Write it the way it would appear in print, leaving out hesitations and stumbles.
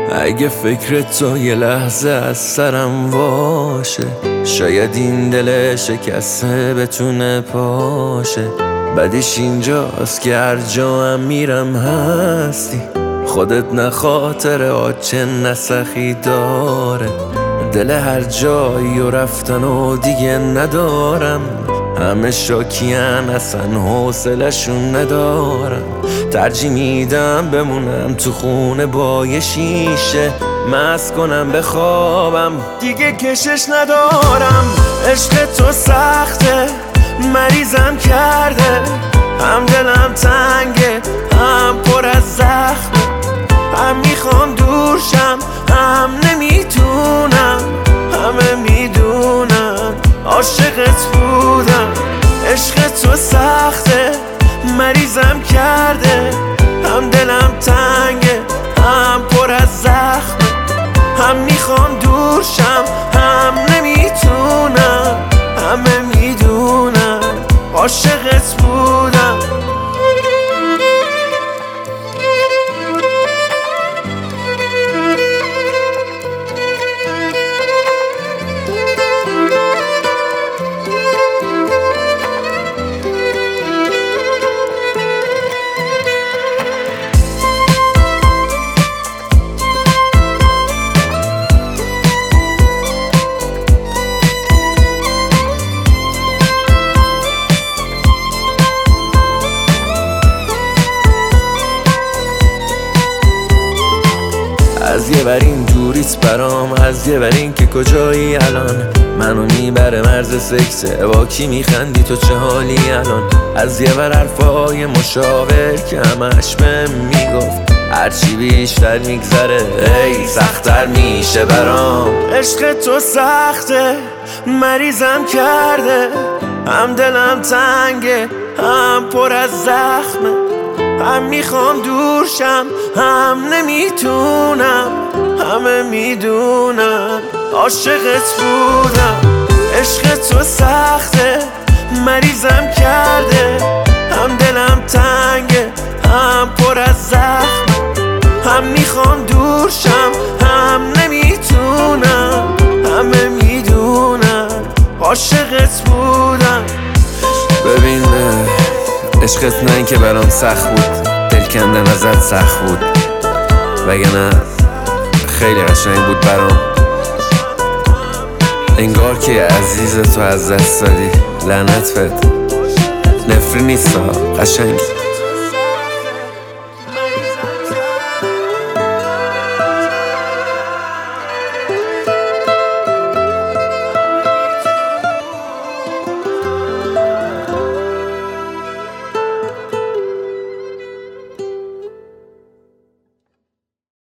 اگه فکر تو یه لحظه از سرم باشه، شاید این دل شکسته بتونه پاشه. بعدش اینجاست که هر جا هم میرم هستی، خودت نه خاطر آچه نسخی داره. دل هر جایی و رفتن و دیگه ندارم، همه شاکیان اصلا حوصله‌شون ندارم. ترجیح میدم بمونم تو خونه با یه شیشه، مست کنم بخوابم دیگه کشش ندارم. عشق تو سخته مریضم کرده، هم دلم تنگه هم پر از زخمه. هم میخوام دورشم هم نمیتونم، همه میدونم عاشقت بودم. عشق تو سخته مریضم کرده، هم دلم تنگه هم پر از زخمه. هم میخوام دورشم هم نمیتونم، همه میدونم عاشقت بودم. از یه ورین دوریت برام، از یه ورین که کجایی الان. منو میبره مرز سکسه، با کی میخندی تو چه حالی الان. از یه ور حرفای مشاور که همش بهم میگفت، هرچی بیشتر میگذره ای سخت‌تر میشه برام. عشق تو سخته مریضم کرده، هم دلم تنگه هم پر از زخمه. هم میخوام دورشم هم نمیتونم، همه میدونم عاشقت بودم. عشق تو سخته مریضم کرده، هم دلم تنگه هم پر از زخم. هم میخوام دورشم هم نمیتونم، همه میدونم عاشقت بودم. ببین عشقت نه اینکه برام سخت بود، دل کندن ازت سخت بود، وگرنه خیلی قشنگ بود برام. انگار که عزیز تو از دست دادی، لعنت بهت. نفری نیست قشنگ.